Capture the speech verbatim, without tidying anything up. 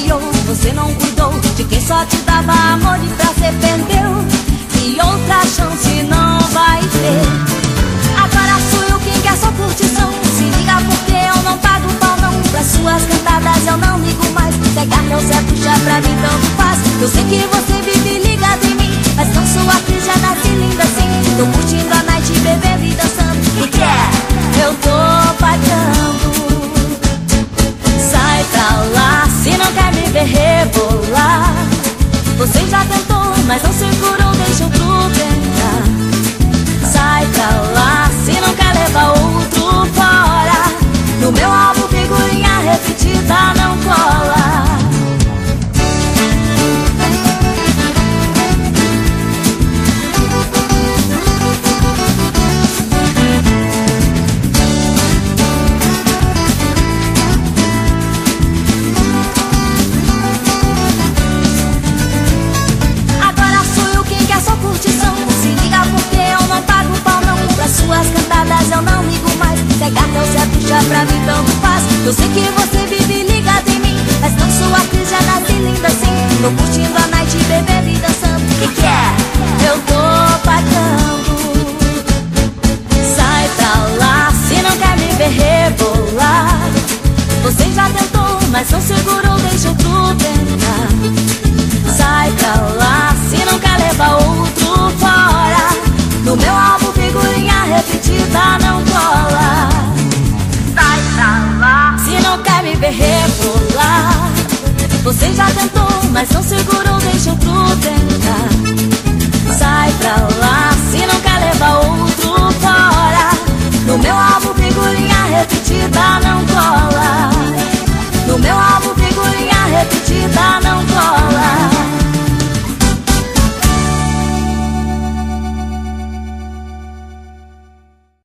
criou, você não cuidou de quem só te dava amor e pra se perdeu. E outra chance não vai ter. Agora sou eu quem quer só curtição. Se liga porque eu não pago pau não. Pras suas cantadas eu não ligo mais. Pegar meu certo já pra mim tanto faz. Eu sei que você vive ligado em mim, mas não sou atriz, já nasci linda assim. Tô curtindo a night, bebendo e dançando. O que é? Eu tô pagando. Sai pra lá, se não quer me ver rebolar. Você já tentou, mas não segurou, deixa outro tentar. Sai pra lá, se não quer levar outro fora. No meu álbum figurinha repetida não cola. Suas cantadas eu não ligo mais. Pegar teu certo já pra mim tanto faz. Eu sei que você vive ligado em mim, mas não sou atriz, já nasci linda assim. Tô curtindo a night, bebendo e dançando. O que que é? Eu tô pagando. Sai pra lá, se não quer me ver rebolar. Você já tentou, mas não segurou, deixa outro tentar. Sai pra lá, se não quer levar outro fora. No meu álbum figurinha repetida não cola. Sai pra lá, se não quer me ver rebolar. Você já tentou, mas não segurou, deixa outro tentar.